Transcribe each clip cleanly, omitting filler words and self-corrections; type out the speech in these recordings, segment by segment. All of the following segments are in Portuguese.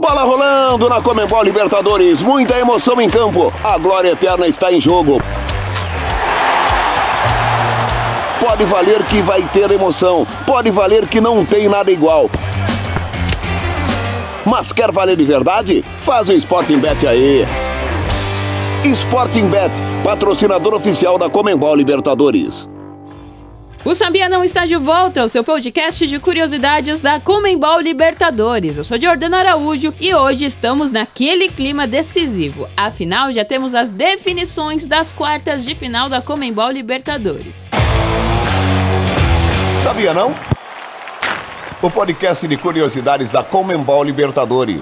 Bola rolando na Conmebol Libertadores, muita emoção em campo, a glória eterna está em jogo. Pode valer que vai ter emoção, pode valer que não tem nada igual. Mas quer valer de verdade? Faz o Sporting Bet aí. Sporting Bet, patrocinador oficial da Conmebol Libertadores. O Sabia Não está de volta, o seu podcast de curiosidades da Conmebol Libertadores. Eu sou Jordana Araújo e hoje estamos naquele clima decisivo. Afinal, já temos as definições das quartas de final da Conmebol Libertadores. Sabia não? O podcast de curiosidades da Conmebol Libertadores.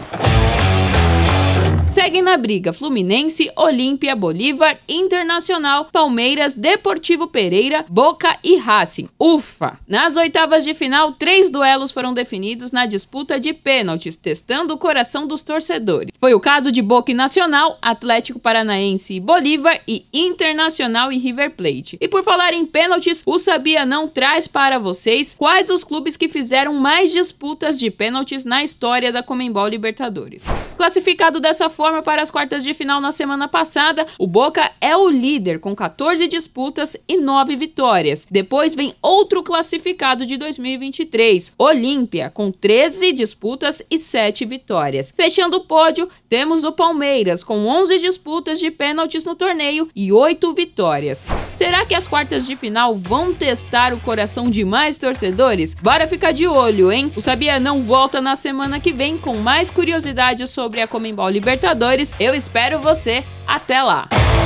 Seguem na briga Fluminense, Olímpia, Bolívar, Internacional, Palmeiras, Deportivo Pereira, Boca e Racing. Ufa! Nas oitavas de final, 3 duelos foram definidos na disputa de pênaltis, testando o coração dos torcedores. Foi o caso de Boca e Nacional, Atlético Paranaense e Bolívar e Internacional e River Plate. E por falar em pênaltis, o Sabia Não traz para vocês quais os clubes que fizeram mais disputas de pênaltis na história da Conmebol Libertadores. Classificado dessa forma para as quartas de final na semana passada, o Boca é o líder com 14 disputas e 9 vitórias. Depois vem outro classificado de 2023, Olímpia, com 13 disputas e 7 vitórias. Fechando o pódio, temos o Palmeiras, com 11 disputas de pênaltis no torneio e 8 vitórias. Será que as quartas de final vão testar o coração de mais torcedores? Bora ficar de olho, hein? O Sabia Não volta na semana que vem com mais curiosidades sobre a Conmebol Libertadores. Eu espero você. Até lá!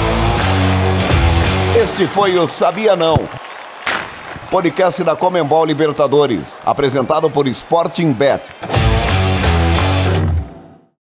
Este foi o Sabia Não, podcast da Conmebol Libertadores, apresentado por Sporting Bet.